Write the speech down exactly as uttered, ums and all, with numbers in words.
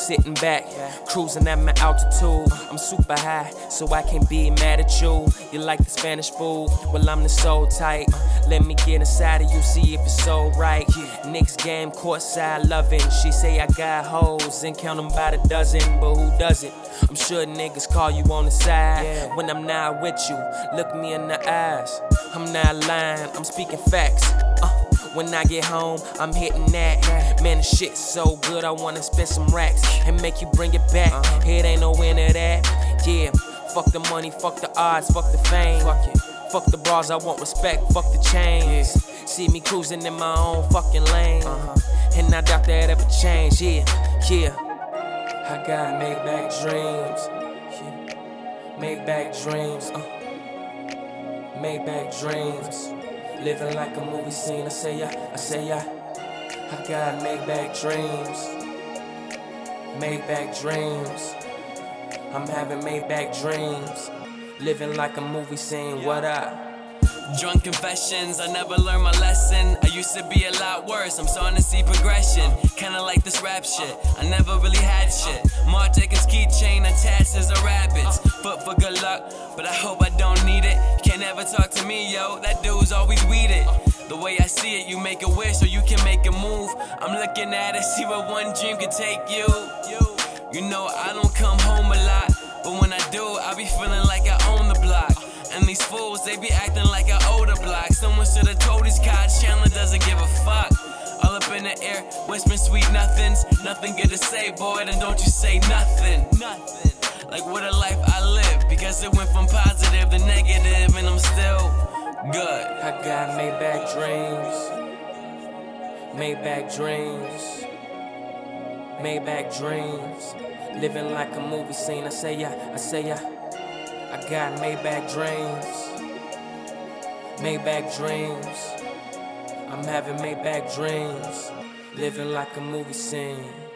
sitting back, cruising at my altitude. I'm super high, so I can't be mad at you. You like the Spanish food? Well, I'm the soul type. Let me get inside of you, see if it's so right. Knicks game, courtside loving. She say I got hoes and count them by the dozen, but who does it? I'm sure niggas call you on the side when I'm not with you. Look me in the eyes, I'm not lying, I'm speaking facts. Uh, when I get home, I'm hitting that. Man, the shit's so good, I wanna spend some racks and make you bring it back. It ain't no end of that. Yeah, fuck the money, fuck the odds, fuck the fame. Fuck it. Fuck the bras, I want respect, fuck the chains. See me cruising in my own fucking lane, and I doubt that ever change. Yeah, yeah. I got make back dreams, yeah. Make back dreams, uh. Make back dreams. Living like a movie scene, I say yeah, I say yeah. I got make back dreams, make back dreams. I'm having made back dreams. Living like a movie scene, what up? Drunk confessions, I never learned my lesson. I used to be a lot worse, I'm starting to see progression. Kinda like this rap shit, I never really had shit. Martec's keychain attached as a rabbit's. Foot for good luck, but I hope I don't need it. You can't ever talk to me, yo, that dude's always weeded. The way I see it, you make a wish so you can make a move. I'm looking at it, see where one dream can take you. You know I don't come home a lot, but when I do, I be feeling like I own the block. And these fools, they be acting like I owe the block. Someone should've told these cops Chandler doesn't give a fuck. All up in the air, whispering sweet nothings. Nothing good to say, boy, then don't you say nothing. Nothing. Like what a life I live, because it went from positive to negative, and I'm still good. I got made back dreams, made back dreams, made back dreams. Living like a movie scene, I say yeah, I say yeah. I got made back dreams, made back dreams. I'm having made back dreams. Living like a movie scene.